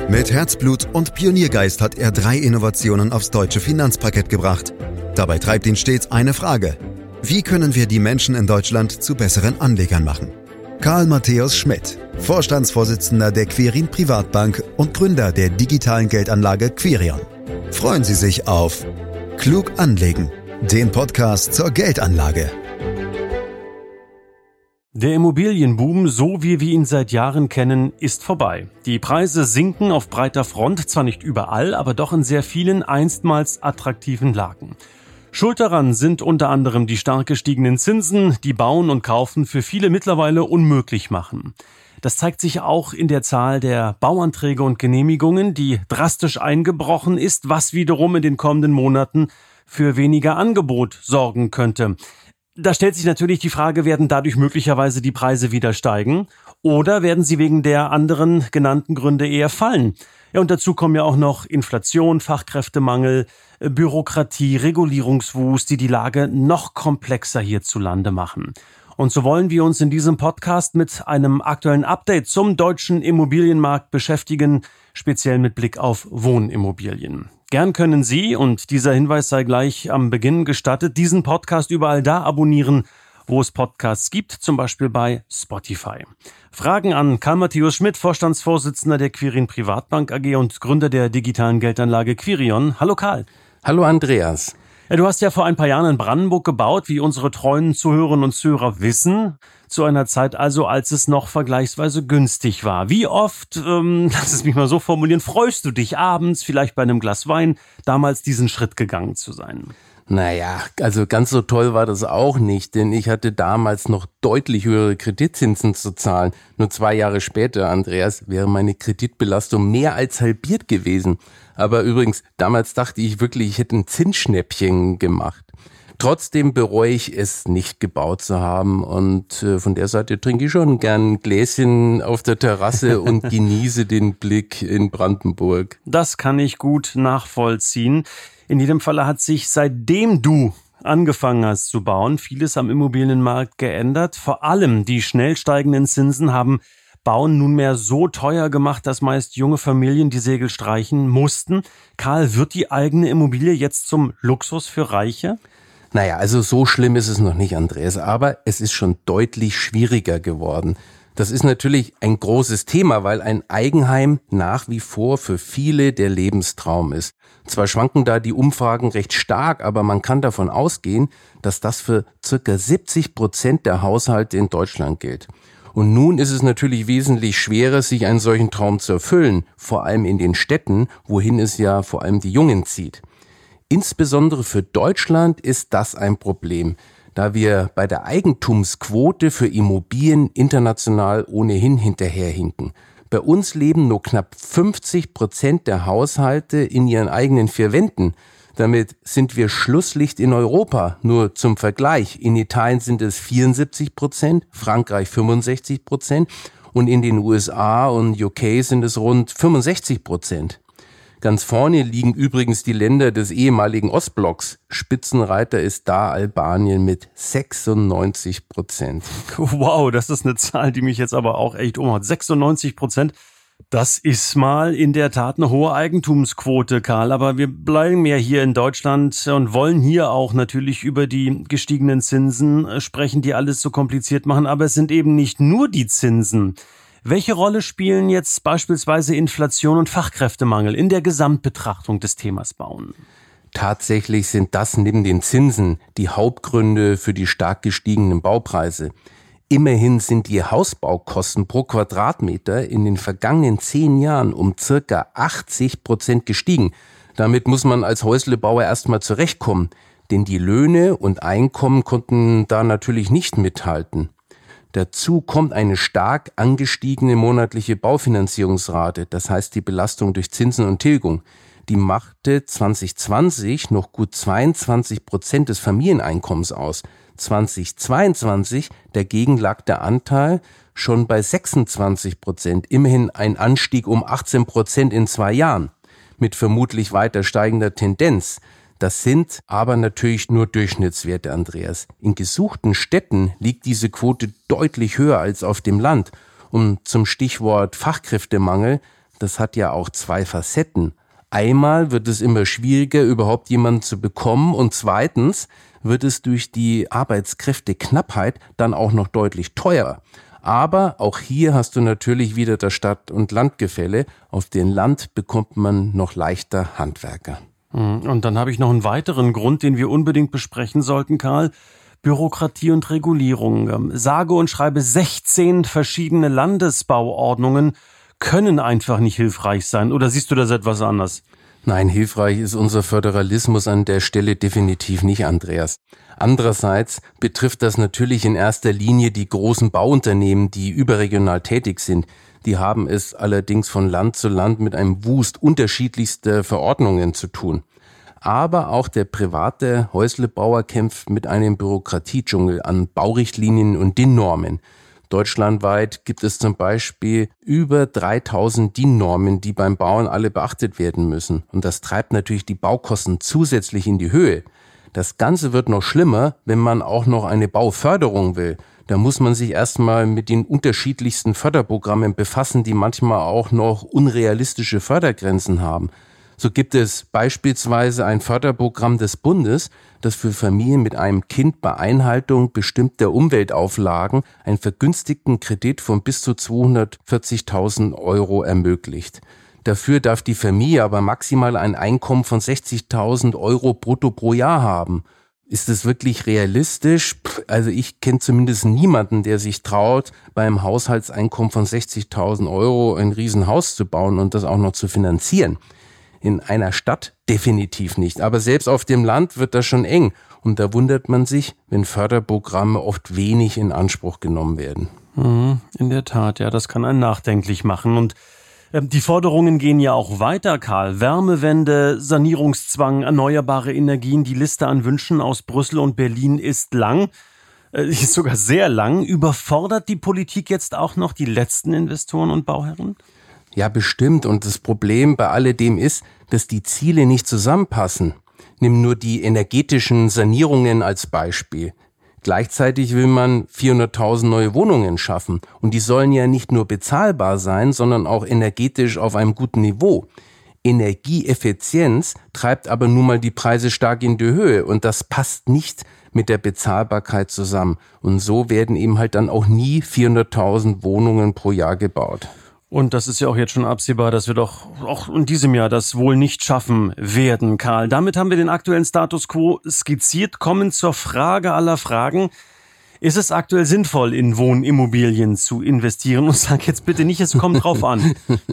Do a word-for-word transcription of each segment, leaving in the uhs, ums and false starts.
Mit Herzblut und Pioniergeist hat er drei Innovationen aufs deutsche Finanzparkett gebracht. Dabei treibt ihn stets eine Frage: Wie können wir die Menschen in Deutschland zu besseren Anlegern machen? Karl Matthäus Schmidt, Vorstandsvorsitzender der Quirin Privatbank und Gründer der digitalen Geldanlage Quirion. Freuen Sie sich auf Klug anlegen, den Podcast zur Geldanlage. Der Immobilienboom, so wie wir ihn seit Jahren kennen, ist vorbei. Die Preise sinken auf breiter Front, zwar nicht überall, aber doch in sehr vielen einstmals attraktiven Lagen. Schuld daran sind unter anderem die stark gestiegenen Zinsen, die Bauen und Kaufen für viele mittlerweile unmöglich machen. Das zeigt sich auch in der Zahl der Bauanträge und Genehmigungen, die drastisch eingebrochen ist, was wiederum in den kommenden Monaten für weniger Angebot sorgen könnte. Da stellt sich natürlich die Frage, werden dadurch möglicherweise die Preise wieder steigen oder werden sie wegen der anderen genannten Gründe eher fallen? Ja, und dazu kommen ja auch noch Inflation, Fachkräftemangel, Bürokratie, Regulierungswust, die die Lage noch komplexer hierzulande machen. Und so wollen wir uns in diesem Podcast mit einem aktuellen Update zum deutschen Immobilienmarkt beschäftigen, speziell mit Blick auf Wohnimmobilien. Gern können Sie, und dieser Hinweis sei gleich am Beginn gestattet, diesen Podcast überall da abonnieren, wo es Podcasts gibt, zum Beispiel bei Spotify. Fragen an Karl Matthäus Schmidt, Vorstandsvorsitzender der Quirin Privatbank A G und Gründer der digitalen Geldanlage Quirion. Hallo Karl. Hallo Andreas. Ja, du hast ja vor ein paar Jahren in Brandenburg gebaut, wie unsere treuen Zuhörerinnen und Zuhörer wissen. Zu einer Zeit also, als es noch vergleichsweise günstig war. Wie oft, ähm, lass es mich mal so formulieren, freust du dich abends, vielleicht bei einem Glas Wein, damals diesen Schritt gegangen zu sein? Naja, also ganz so toll war das auch nicht, denn ich hatte damals noch deutlich höhere Kreditzinsen zu zahlen. Nur zwei Jahre später, Andreas, wäre meine Kreditbelastung mehr als halbiert gewesen. Aber übrigens, damals dachte ich wirklich, ich hätte ein Zinsschnäppchen gemacht. Trotzdem bereue ich es nicht gebaut zu haben und äh, von der Seite trinke ich schon gern ein Gläschen auf der Terrasse und genieße den Blick in Brandenburg. Das kann ich gut nachvollziehen. In jedem Falle hat sich, seitdem du angefangen hast zu bauen, vieles am Immobilienmarkt geändert. Vor allem die schnell steigenden Zinsen haben Bauen nunmehr so teuer gemacht, dass meist junge Familien die Segel streichen mussten. Karl, wird die eigene Immobilie jetzt zum Luxus für Reiche? Naja, also so schlimm ist es noch nicht, Andreas, aber es ist schon deutlich schwieriger geworden. Das ist natürlich ein großes Thema, weil ein Eigenheim nach wie vor für viele der Lebenstraum ist. Zwar schwanken da die Umfragen recht stark, aber man kann davon ausgehen, dass das für circa siebzig Prozent der Haushalte in Deutschland gilt. Und nun ist es natürlich wesentlich schwerer, sich einen solchen Traum zu erfüllen, vor allem in den Städten, wohin es ja vor allem die Jungen zieht. Insbesondere für Deutschland ist das ein Problem, da wir bei der Eigentumsquote für Immobilien international ohnehin hinterherhinken. Bei uns leben nur knapp fünfzig Prozent der Haushalte in ihren eigenen vier Wänden. Damit sind wir Schlusslicht in Europa. Nur zum Vergleich, in Italien sind es vierundsiebzig Prozent, Frankreich fünfundsechzig Prozent und in den U S A und U K sind es rund fünfundsechzig Prozent. Ganz vorne liegen übrigens die Länder des ehemaligen Ostblocks. Spitzenreiter ist da Albanien mit sechsundneunzig Prozent. Wow, das ist eine Zahl, die mich jetzt aber auch echt umhaut. sechsundneunzig Prozent, das ist mal in der Tat eine hohe Eigentumsquote, Karl. Aber wir bleiben ja hier in Deutschland und wollen hier auch natürlich über die gestiegenen Zinsen sprechen, die alles so kompliziert machen. Aber es sind eben nicht nur die Zinsen. Welche Rolle spielen jetzt beispielsweise Inflation und Fachkräftemangel in der Gesamtbetrachtung des Themas Bauen? Tatsächlich sind das neben den Zinsen die Hauptgründe für die stark gestiegenen Baupreise. Immerhin sind die Hausbaukosten pro Quadratmeter in den vergangenen zehn Jahren um circa achtzig Prozent gestiegen. Damit muss man als Häuslebauer erstmal zurechtkommen, denn die Löhne und Einkommen konnten da natürlich nicht mithalten. Dazu kommt eine stark angestiegene monatliche Baufinanzierungsrate, das heißt die Belastung durch Zinsen und Tilgung. Die machte zwanzig zwanzig noch gut zweiundzwanzig Prozent des Familieneinkommens aus. zwanzig zweiundzwanzig dagegen lag der Anteil schon bei sechsundzwanzig Prozent, immerhin ein Anstieg um achtzehn Prozent in zwei Jahren, mit vermutlich weiter steigender Tendenz. Das sind aber natürlich nur Durchschnittswerte, Andreas. In gesuchten Städten liegt diese Quote deutlich höher als auf dem Land. Und zum Stichwort Fachkräftemangel das hat ja auch zwei Facetten. Einmal wird es immer schwieriger, überhaupt jemanden zu bekommen, und zweitens wird es durch die Arbeitskräfteknappheit dann auch noch deutlich teurer. Aber auch hier hast du natürlich wieder das Stadt- und Landgefälle. Auf dem Land bekommt man noch leichter Handwerker. Und dann habe ich noch einen weiteren Grund, den wir unbedingt besprechen sollten, Karl. Bürokratie und Regulierung. Sage und schreibe sechzehn verschiedene Landesbauordnungen können einfach nicht hilfreich sein. Oder siehst du das etwas anders? Nein, hilfreich ist unser Föderalismus an der Stelle definitiv nicht, Andreas. Andererseits betrifft das natürlich in erster Linie die großen Bauunternehmen, die überregional tätig sind. Die haben es allerdings von Land zu Land mit einem Wust unterschiedlichster Verordnungen zu tun. Aber auch der private Häuslebauer kämpft mit einem Bürokratiedschungel an Baurichtlinien und D I N-Normen. Deutschlandweit gibt es zum Beispiel über dreitausend D I N-Normen, die beim Bauen alle beachtet werden müssen. Und das treibt natürlich die Baukosten zusätzlich in die Höhe. Das Ganze wird noch schlimmer, wenn man auch noch eine Bauförderung will. Da muss man sich erstmal mit den unterschiedlichsten Förderprogrammen befassen, die manchmal auch noch unrealistische Fördergrenzen haben. So gibt es beispielsweise ein Förderprogramm des Bundes, das für Familien mit einem Kind bei Einhaltung bestimmter Umweltauflagen einen vergünstigten Kredit von bis zu zweihundertvierzigtausend Euro ermöglicht. Dafür darf die Familie aber maximal ein Einkommen von sechzigtausend Euro brutto pro Jahr haben. Ist das wirklich realistisch? Also ich kenne zumindest niemanden, der sich traut, beim Haushaltseinkommen von sechzigtausend Euro ein Riesenhaus zu bauen und das auch noch zu finanzieren. In einer Stadt definitiv nicht. Aber selbst auf dem Land wird das schon eng. Und da wundert man sich, wenn Förderprogramme oft wenig in Anspruch genommen werden. In der Tat, ja, das kann einen nachdenklich machen. Und äh, die Forderungen gehen ja auch weiter, Karl. Wärmewende, Sanierungszwang, erneuerbare Energien. Die Liste an Wünschen aus Brüssel und Berlin ist lang. Äh, ist sogar sehr lang. Überfordert die Politik jetzt auch noch die letzten Investoren und Bauherren? Ja, bestimmt. Und das Problem bei alledem ist, dass die Ziele nicht zusammenpassen. Nimm nur die energetischen Sanierungen als Beispiel. Gleichzeitig will man vierhunderttausend neue Wohnungen schaffen. Und die sollen ja nicht nur bezahlbar sein, sondern auch energetisch auf einem guten Niveau. Energieeffizienz treibt aber nun mal die Preise stark in die Höhe. Und das passt nicht mit der Bezahlbarkeit zusammen. Und so werden eben halt dann auch nie vierhunderttausend Wohnungen pro Jahr gebaut. Und das ist ja auch jetzt schon absehbar, dass wir doch auch in diesem Jahr das wohl nicht schaffen werden, Karl. Damit haben wir den aktuellen Status quo skizziert, kommen zur Frage aller Fragen. Ist es aktuell sinnvoll, in Wohnimmobilien zu investieren? Und sag jetzt bitte nicht, es kommt drauf an.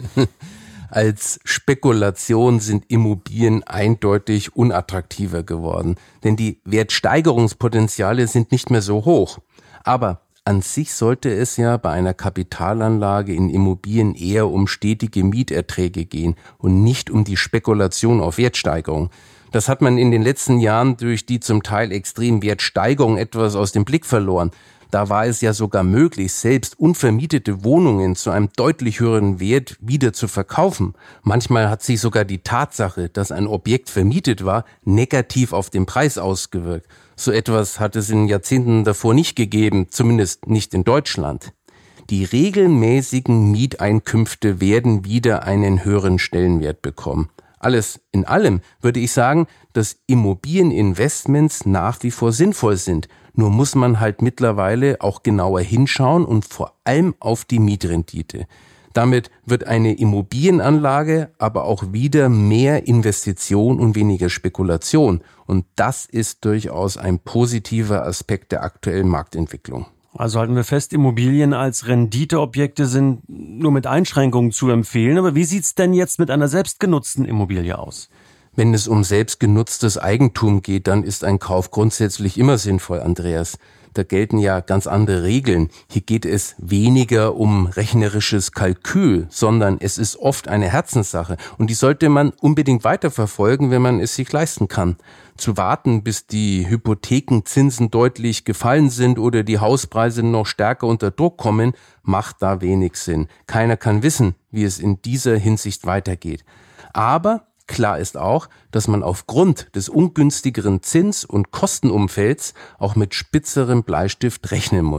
Als Spekulation sind Immobilien eindeutig unattraktiver geworden, denn die Wertsteigerungspotenziale sind nicht mehr so hoch. Aber an sich sollte es ja bei einer Kapitalanlage in Immobilien eher um stetige Mieterträge gehen und nicht um die Spekulation auf Wertsteigerung. Das hat man in den letzten Jahren durch die zum Teil extremen Wertsteigerungen etwas aus dem Blick verloren. Da war es ja sogar möglich, selbst unvermietete Wohnungen zu einem deutlich höheren Wert wieder zu verkaufen. Manchmal hat sich sogar die Tatsache, dass ein Objekt vermietet war, negativ auf den Preis ausgewirkt. So etwas hat es in Jahrzehnten davor nicht gegeben, zumindest nicht in Deutschland. Die regelmäßigen Mieteinkünfte werden wieder einen höheren Stellenwert bekommen. Alles in allem würde ich sagen, dass Immobilieninvestments nach wie vor sinnvoll sind. Nur muss man halt mittlerweile auch genauer hinschauen und vor allem auf die Mietrendite. Damit wird eine Immobilienanlage aber auch wieder mehr Investition und weniger Spekulation. Und das ist durchaus ein positiver Aspekt der aktuellen Marktentwicklung. Also halten wir fest, Immobilien als Renditeobjekte sind nur mit Einschränkungen zu empfehlen. Aber wie sieht's denn jetzt mit einer selbstgenutzten Immobilie aus? Wenn es um selbstgenutztes Eigentum geht, dann ist ein Kauf grundsätzlich immer sinnvoll, Andreas. Da gelten ja ganz andere Regeln. Hier geht es weniger um rechnerisches Kalkül, sondern es ist oft eine Herzenssache. Und die sollte man unbedingt weiterverfolgen, wenn man es sich leisten kann. Zu warten, bis die Hypothekenzinsen deutlich gefallen sind oder die Hauspreise noch stärker unter Druck kommen, macht da wenig Sinn. Keiner kann wissen, wie es in dieser Hinsicht weitergeht. Aber klar ist auch, dass man aufgrund des ungünstigeren Zins- und Kostenumfelds auch mit spitzerem Bleistift rechnen muss.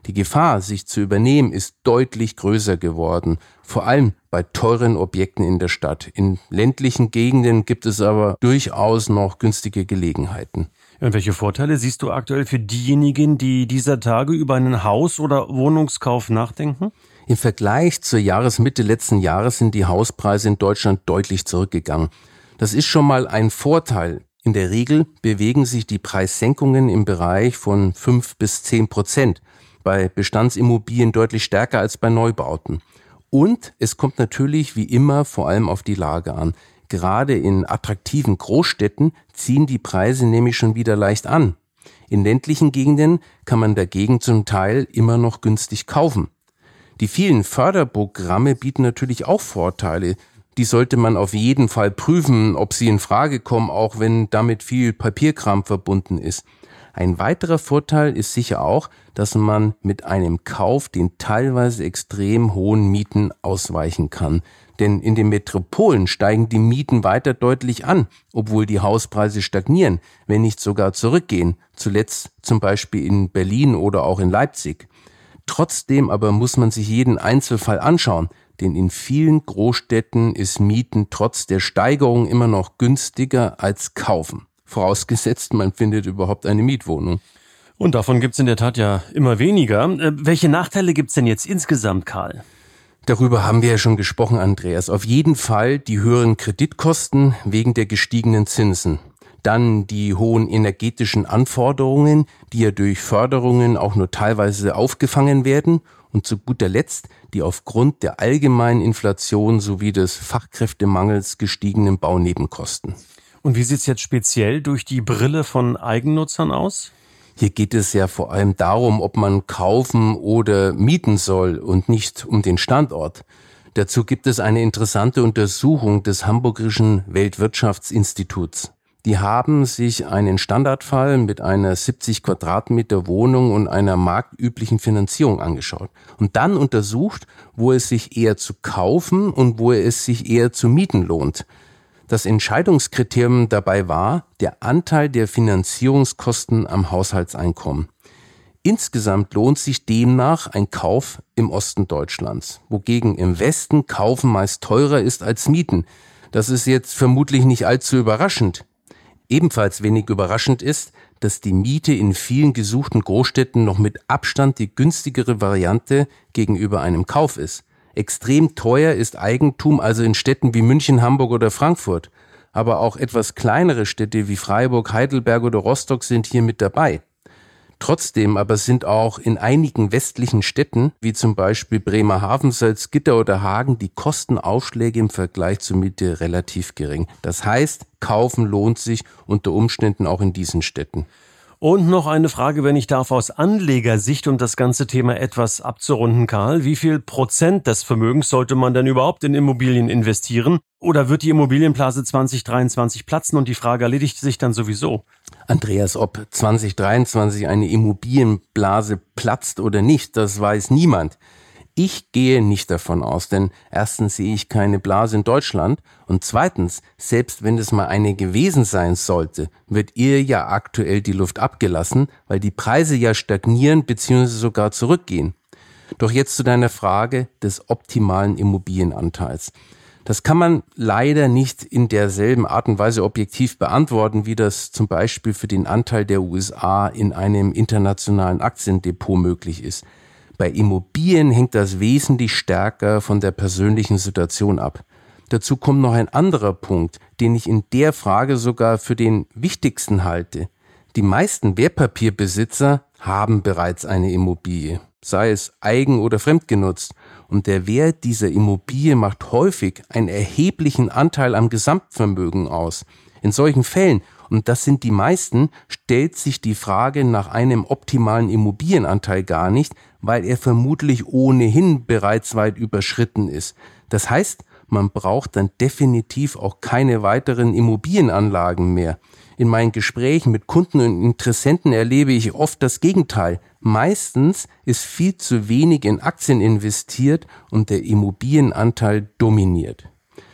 Die Gefahr, sich zu übernehmen, ist deutlich größer geworden, vor allem bei teuren Objekten in der Stadt. In ländlichen Gegenden gibt es aber durchaus noch günstige Gelegenheiten. Und welche Vorteile siehst du aktuell für diejenigen, die dieser Tage über einen Haus- oder Wohnungskauf nachdenken? Im Vergleich zur Jahresmitte letzten Jahres sind die Hauspreise in Deutschland deutlich zurückgegangen. Das ist schon mal ein Vorteil. In der Regel bewegen sich die Preissenkungen im Bereich von fünf bis zehn Prozent. Bei Bestandsimmobilien deutlich stärker als bei Neubauten. Und es kommt natürlich wie immer vor allem auf die Lage an. Gerade in attraktiven Großstädten ziehen die Preise nämlich schon wieder leicht an. In ländlichen Gegenden kann man dagegen zum Teil immer noch günstig kaufen. Die vielen Förderprogramme bieten natürlich auch Vorteile. Die sollte man auf jeden Fall prüfen, ob sie in Frage kommen, auch wenn damit viel Papierkram verbunden ist. Ein weiterer Vorteil ist sicher auch, dass man mit einem Kauf den teilweise extrem hohen Mieten ausweichen kann. Denn in den Metropolen steigen die Mieten weiter deutlich an, obwohl die Hauspreise stagnieren, wenn nicht sogar zurückgehen. Zuletzt zum Beispiel in Berlin oder auch in Leipzig. Trotzdem aber muss man sich jeden Einzelfall anschauen, denn in vielen Großstädten ist Mieten trotz der Steigerung immer noch günstiger als kaufen. Vorausgesetzt, man findet überhaupt eine Mietwohnung. Und davon gibt's in der Tat ja immer weniger. Äh, welche Nachteile gibt's denn jetzt insgesamt, Karl? Darüber haben wir ja schon gesprochen, Andreas. Auf jeden Fall die höheren Kreditkosten wegen der gestiegenen Zinsen. Dann die hohen energetischen Anforderungen, die ja durch Förderungen auch nur teilweise aufgefangen werden. Und zu guter Letzt die aufgrund der allgemeinen Inflation sowie des Fachkräftemangels gestiegenen Baunebenkosten. Und wie sieht's jetzt speziell durch die Brille von Eigennutzern aus? Hier geht es ja vor allem darum, ob man kaufen oder mieten soll und nicht um den Standort. Dazu gibt es eine interessante Untersuchung des Hamburgischen Weltwirtschaftsinstituts. Die haben sich einen Standardfall mit einer siebzig Quadratmeter Wohnung und einer marktüblichen Finanzierung angeschaut und dann untersucht, wo es sich eher zu kaufen und wo es sich eher zu mieten lohnt. Das Entscheidungskriterium dabei war der Anteil der Finanzierungskosten am Haushaltseinkommen. Insgesamt lohnt sich demnach ein Kauf im Osten Deutschlands, wogegen im Westen Kaufen meist teurer ist als Mieten. Das ist jetzt vermutlich nicht allzu überraschend. Ebenfalls wenig überraschend ist, dass die Miete in vielen gesuchten Großstädten noch mit Abstand die günstigere Variante gegenüber einem Kauf ist. Extrem teuer ist Eigentum also in Städten wie München, Hamburg oder Frankfurt. Aber auch etwas kleinere Städte wie Freiburg, Heidelberg oder Rostock sind hier mit dabei. Trotzdem aber sind auch in einigen westlichen Städten, wie zum Beispiel Bremerhaven, Salzgitter oder Hagen, die Kostenaufschläge im Vergleich zur Miete relativ gering. Das heißt, kaufen lohnt sich unter Umständen auch in diesen Städten. Und noch eine Frage, wenn ich darf, aus Anlegersicht, um das ganze Thema etwas abzurunden, Karl. Wie viel Prozent des Vermögens sollte man denn überhaupt in Immobilien investieren? Oder wird die Immobilienblase zwanzig dreiundzwanzig platzen und die Frage erledigt sich dann sowieso? Andreas, ob zwanzig dreiundzwanzig eine Immobilienblase platzt oder nicht, das weiß niemand. Ich gehe nicht davon aus, denn erstens sehe ich keine Blase in Deutschland und zweitens, selbst wenn es mal eine gewesen sein sollte, wird ihr ja aktuell die Luft abgelassen, weil die Preise ja stagnieren bzw. sogar zurückgehen. Doch jetzt zu deiner Frage des optimalen Immobilienanteils. Das kann man leider nicht in derselben Art und Weise objektiv beantworten, wie das zum Beispiel für den Anteil der U S A in einem internationalen Aktiendepot möglich ist. Bei Immobilien hängt das wesentlich stärker von der persönlichen Situation ab. Dazu kommt noch ein anderer Punkt, den ich in der Frage sogar für den wichtigsten halte. Die meisten Wertpapierbesitzer haben bereits eine Immobilie, sei es eigen- oder fremdgenutzt. Und der Wert dieser Immobilie macht häufig einen erheblichen Anteil am Gesamtvermögen aus. In solchen Fällen, und das sind die meisten, stellt sich die Frage nach einem optimalen Immobilienanteil gar nicht, weil er vermutlich ohnehin bereits weit überschritten ist. Das heißt, man braucht dann definitiv auch keine weiteren Immobilienanlagen mehr. In meinen Gesprächen mit Kunden und Interessenten erlebe ich oft das Gegenteil. Meistens ist viel zu wenig in Aktien investiert und der Immobilienanteil dominiert.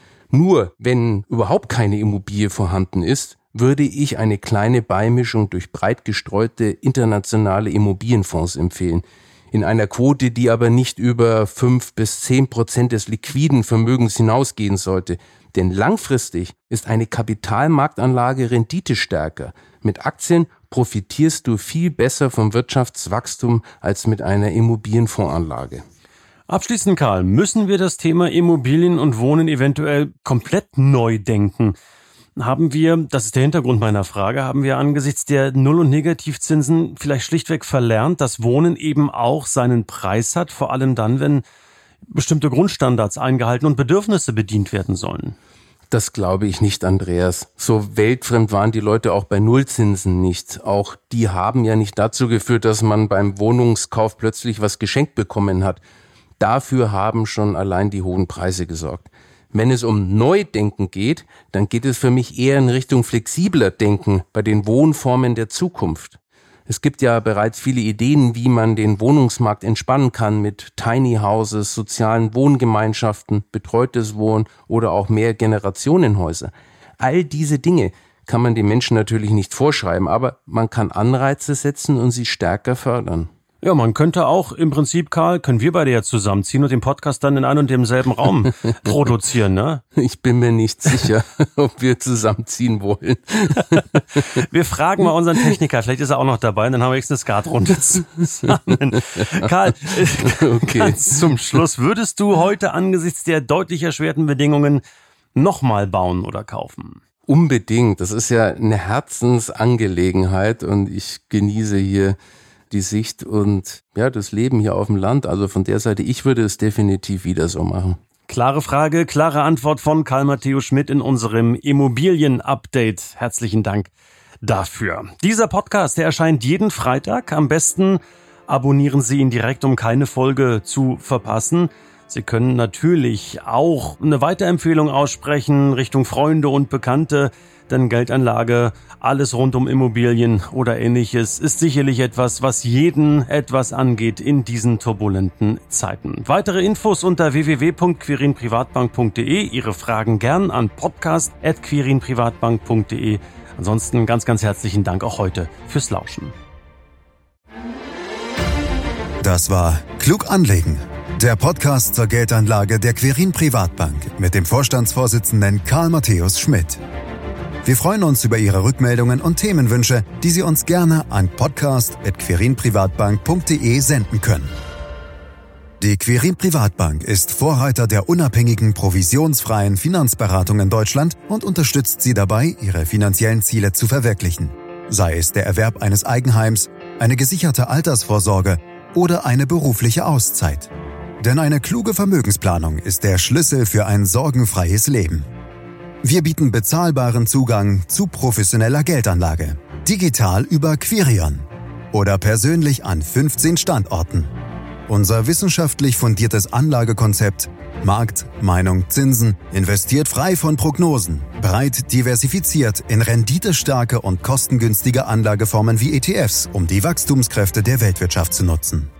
Nur wenn überhaupt keine Immobilie vorhanden ist, würde ich eine kleine Beimischung durch breit gestreute internationale Immobilienfonds empfehlen. in einer Quote, die aber nicht über fünf bis zehn Prozent des liquiden Vermögens hinausgehen sollte. Denn langfristig ist eine Kapitalmarktanlage renditestärker. Mit Aktien profitierst du viel besser vom Wirtschaftswachstum als mit einer Immobilienfondsanlage. Abschließend, Karl, müssen wir das Thema Immobilien und Wohnen eventuell komplett neu denken? Haben wir, das ist der Hintergrund meiner Frage, haben wir angesichts der Null- und Negativzinsen vielleicht schlichtweg verlernt, dass Wohnen eben auch seinen Preis hat, vor allem dann, wenn bestimmte Grundstandards eingehalten und Bedürfnisse bedient werden sollen? Das glaube ich nicht, Andreas. So weltfremd waren die Leute auch bei Nullzinsen nicht. Auch die haben ja nicht dazu geführt, dass man beim Wohnungskauf plötzlich was geschenkt bekommen hat. Dafür haben schon allein die hohen Preise gesorgt. Wenn es um Neudenken geht, dann geht es für mich eher in Richtung flexibler Denken bei den Wohnformen der Zukunft. Es gibt ja bereits viele Ideen, wie man den Wohnungsmarkt entspannen kann mit Tiny Houses, sozialen Wohngemeinschaften, betreutes Wohnen oder auch Mehrgenerationenhäuser. All diese Dinge kann man den Menschen natürlich nicht vorschreiben, aber man kann Anreize setzen und sie stärker fördern. Ja, man könnte auch im Prinzip, Karl, können wir beide ja zusammenziehen und den Podcast dann in einem und demselben Raum produzieren, ne? Ich bin mir nicht sicher, ob wir zusammenziehen wollen. Wir fragen mal unseren Techniker, vielleicht ist er auch noch dabei, und dann haben wir jetzt eine Skatrunde zusammen. Karl, okay. Ganz zum Schluss, würdest du heute angesichts der deutlich erschwerten Bedingungen nochmal bauen oder kaufen? Unbedingt, das ist ja eine Herzensangelegenheit und ich genieße hier die Sicht und ja, das Leben hier auf dem Land. Also von der Seite, ich würde es definitiv wieder so machen. Klare Frage, klare Antwort von Karl Matthäus Schmidt in unserem Immobilien-Update. Herzlichen Dank dafür. Dieser Podcast, der erscheint jeden Freitag. Am besten abonnieren Sie ihn direkt, um keine Folge zu verpassen. Sie können natürlich auch eine Weiterempfehlung aussprechen Richtung Freunde und Bekannte, denn Geldanlage, alles rund um Immobilien oder Ähnliches ist sicherlich etwas, was jeden etwas angeht in diesen turbulenten Zeiten. Weitere Infos unter w w w punkt quirinprivatbank punkt d e. Ihre Fragen gern an podcast at quirinprivatbank punkt d e. Ansonsten ganz, ganz herzlichen Dank auch heute fürs Lauschen. Das war Klug anlegen. Der Podcast zur Geldanlage der Quirin Privatbank mit dem Vorstandsvorsitzenden Karl Matthäus Schmidt. Wir freuen uns über Ihre Rückmeldungen und Themenwünsche, die Sie uns gerne an podcast at quirinprivatbank punkt d e senden können. Die Quirin Privatbank ist Vorreiter der unabhängigen, provisionsfreien Finanzberatung in Deutschland und unterstützt Sie dabei, Ihre finanziellen Ziele zu verwirklichen. Sei es der Erwerb eines Eigenheims, eine gesicherte Altersvorsorge oder eine berufliche Auszeit. Denn eine kluge Vermögensplanung ist der Schlüssel für ein sorgenfreies Leben. Wir bieten bezahlbaren Zugang zu professioneller Geldanlage. Digital über Quirion oder persönlich an fünfzehn Standorten. Unser wissenschaftlich fundiertes Anlagekonzept Markt, Meinung, Zinsen investiert frei von Prognosen, breit diversifiziert in renditestarke und kostengünstige Anlageformen wie E T Fs, um die Wachstumskräfte der Weltwirtschaft zu nutzen.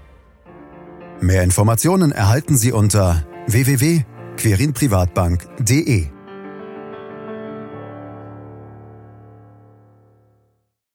Mehr Informationen erhalten Sie unter w w w punkt quirinprivatbank punkt d e.